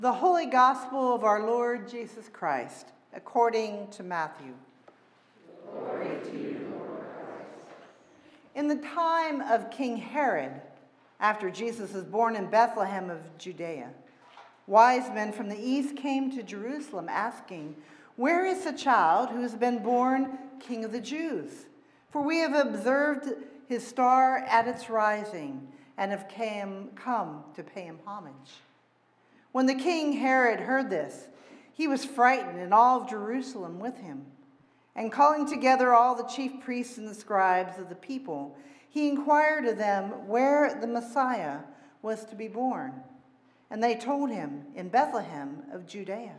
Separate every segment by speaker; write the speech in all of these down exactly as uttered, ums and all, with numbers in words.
Speaker 1: The Holy Gospel of our Lord Jesus Christ, according to Matthew.
Speaker 2: Glory to you, Lord Christ.
Speaker 1: In the time of King Herod, after Jesus was born in Bethlehem of Judea, wise men from the east came to Jerusalem asking, "Where is the child who has been born King of the Jews? For we have observed his star at its rising and have came, come to pay him homage." When the king Herod heard this, he was frightened, and all of Jerusalem with him. And calling together all the chief priests and the scribes of the people, he inquired of them where the Messiah was to be born. And they told him, "In Bethlehem of Judea.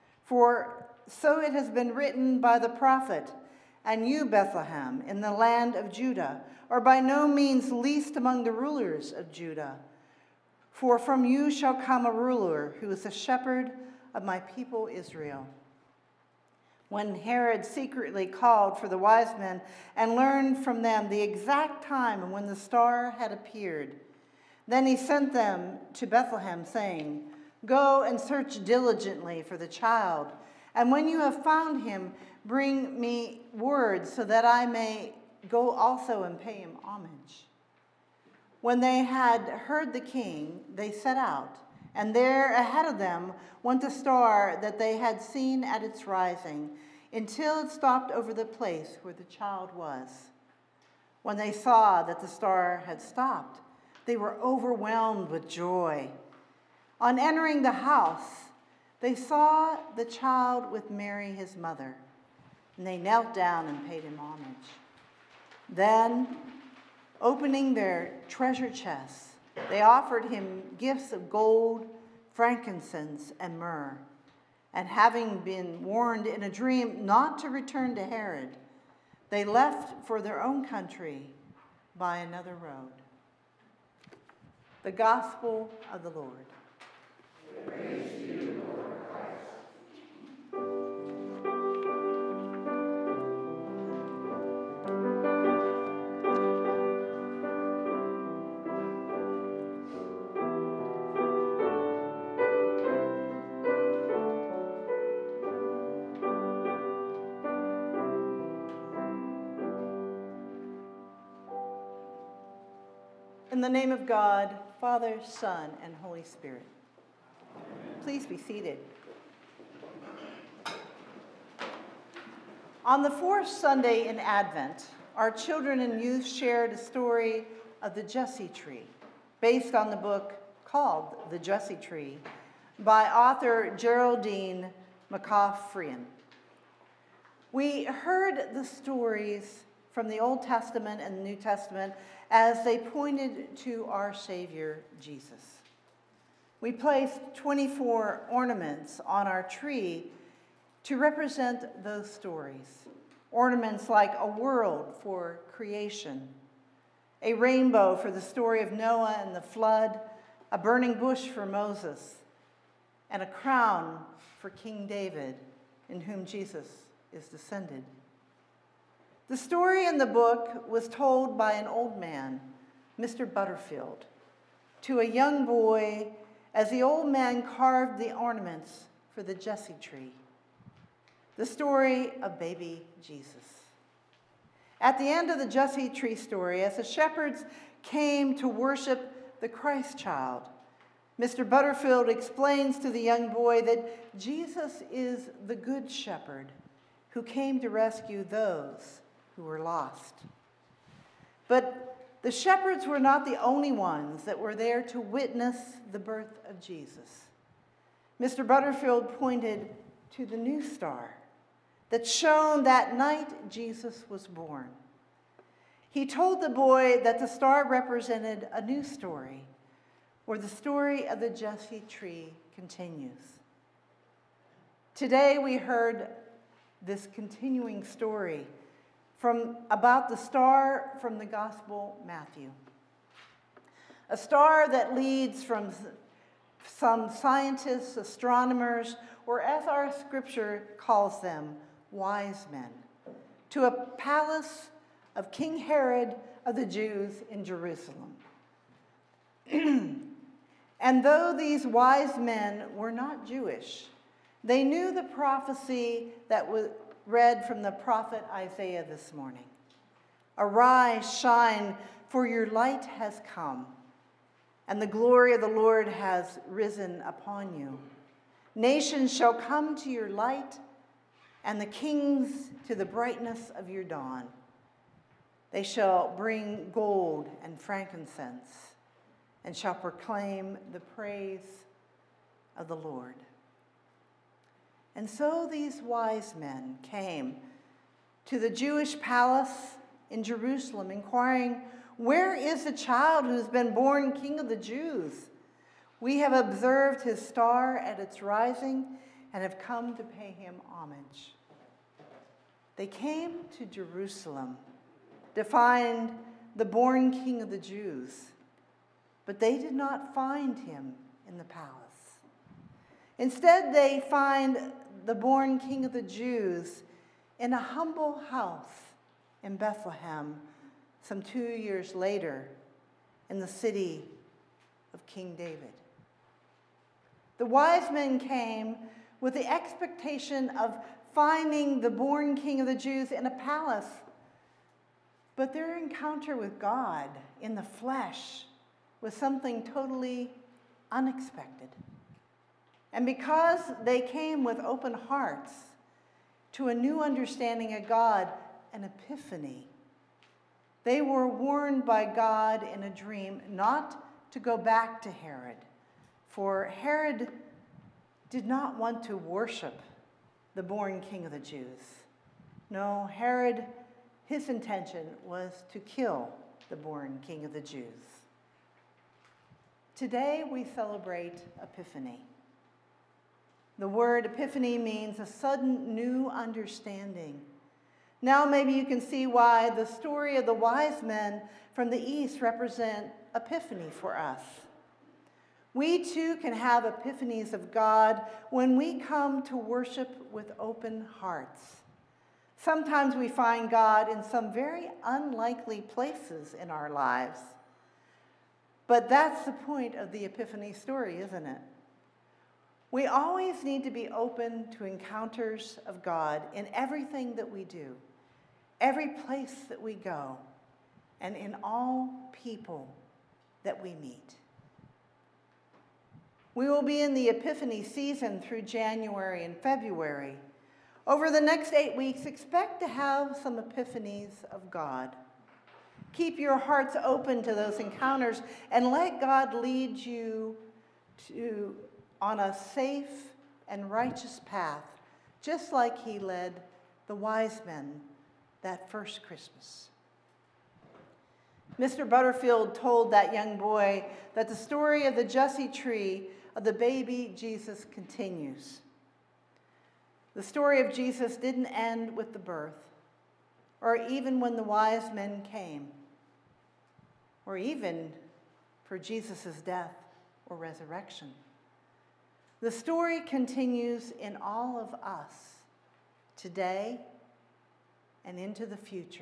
Speaker 1: For so it has been written by the prophet, 'And you, Bethlehem, in the land of Judah, are by no means least among the rulers of Judah. For from you shall come a ruler who is the shepherd of my people Israel.'" When Herod secretly called for the wise men and learned from them the exact time when the star had appeared, then he sent them to Bethlehem, saying, "Go and search diligently for the child, and when you have found him, bring me word so that I may go also and pay him homage." When they had heard the king, they set out, and there ahead of them went the star that they had seen at its rising, until it stopped over the place where the child was. When they saw that the star had stopped, they were overwhelmed with joy. On entering the house, they saw the child with Mary, his mother, and they knelt down and paid him homage. Then, opening their treasure chests, they offered him gifts of gold, frankincense, and myrrh. And having been warned in a dream not to return to Herod, they left for their own country by another road. The Gospel of the Lord.
Speaker 2: Praise to you, Lord Christ.
Speaker 1: In the name of God, Father, Son, and Holy Spirit. Amen. Please be seated. On the fourth Sunday in Advent, our children and youth shared a story of the Jesse Tree, based on the book called The Jesse Tree by author Geraldine McCaffrian. We heard the stories from the Old Testament and the New Testament as they pointed to our Savior, Jesus. We placed twenty-four ornaments on our tree to represent those stories. Ornaments like a world for creation, a rainbow for the story of Noah and the flood, a burning bush for Moses, and a crown for King David, in whom Jesus is descended. The story in the book was told by an old man, Mister Butterfield, to a young boy as the old man carved the ornaments for the Jesse Tree. The story of baby Jesus. At the end of the Jesse Tree story, as the shepherds came to worship the Christ child, Mister Butterfield explains to the young boy that Jesus is the good shepherd who came to rescue those who were lost. But the shepherds were not the only ones that were there to witness the birth of Jesus. Mister Butterfield pointed to the new star that shone that night Jesus was born. He told the boy that the star represented a new story, where the story of the Jesse Tree continues. Today we heard this continuing story from about the star from the Gospel Matthew. A star that leads from some scientists, astronomers, or as our scripture calls them, wise men, to a palace of King Herod of the Jews in Jerusalem. And though these wise men were not Jewish, they knew the prophecy that was read from the prophet Isaiah this morning. Arise, shine, for your light has come, and the glory of the Lord has risen upon you. Nations shall come to your light, and the kings to the brightness of your dawn. They shall bring gold and frankincense, and shall proclaim the praise of the Lord. And so these wise men came to the Jewish palace in Jerusalem, inquiring, "Where is the child who has been born King of the Jews? We have observed his star at its rising and have come to pay him homage." They came to Jerusalem to find the born King of the Jews, but they did not find him in the palace. Instead, they find the born King of the Jews in a humble house in Bethlehem some two years later in the city of King David. The wise men came with the expectation of finding the born King of the Jews in a palace, but their encounter with God in the flesh was something totally unexpected. And because they came with open hearts to a new understanding of God, an epiphany, they were warned by God in a dream not to go back to Herod, for Herod did not want to worship the born King of the Jews. No, Herod, his intention was to kill the born King of the Jews. Today we celebrate Epiphany. The word epiphany means a sudden new understanding. Now maybe you can see why the story of the wise men from the east represent epiphany for us. We too can have epiphanies of God when we come to worship with open hearts. Sometimes we find God in some very unlikely places in our lives. But that's the point of the Epiphany story, isn't it? We always need to be open to encounters of God in everything that we do, every place that we go, and in all people that we meet. We will be in the Epiphany season through January and February. Over the next eight weeks, expect to have some epiphanies of God. Keep your hearts open to those encounters and let God lead you to on a safe and righteous path, just like he led the wise men that first Christmas. Mister Butterfield told that young boy that the story of the Jesse tree of the baby Jesus continues. The story of Jesus didn't end with the birth, or even when the wise men came, or even for Jesus' death or resurrection. The story continues in all of us today and into the future.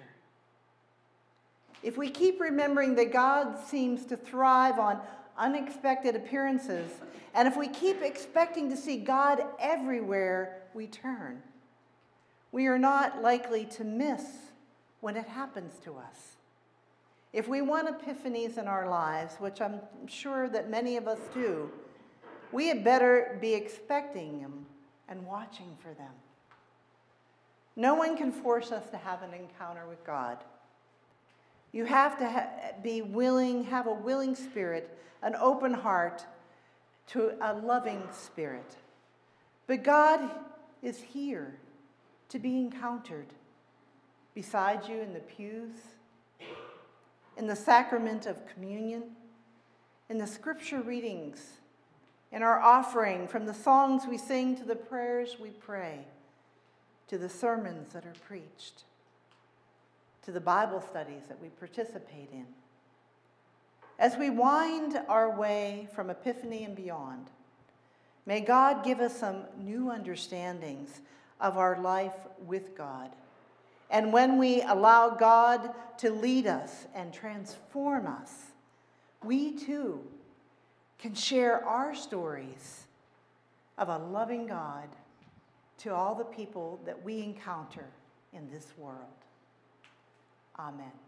Speaker 1: If we keep remembering that God seems to thrive on unexpected appearances, and if we keep expecting to see God everywhere we turn, we are not likely to miss when it happens to us. If we want epiphanies in our lives, which I'm sure that many of us do, we had better be expecting them and watching for them. No one can force us to have an encounter with God. You have to ha- be willing, have a willing spirit, an open heart to a loving spirit. But God is here to be encountered beside you in the pews, in the sacrament of communion, in the scripture readings, in our offering, from the songs we sing to the prayers we pray, to the sermons that are preached, to the Bible studies that we participate in. As we wind our way from Epiphany and beyond, may God give us some new understandings of our life with God. And when we allow God to lead us and transform us, we too can share our stories of a loving God to all the people that we encounter in this world. Amen.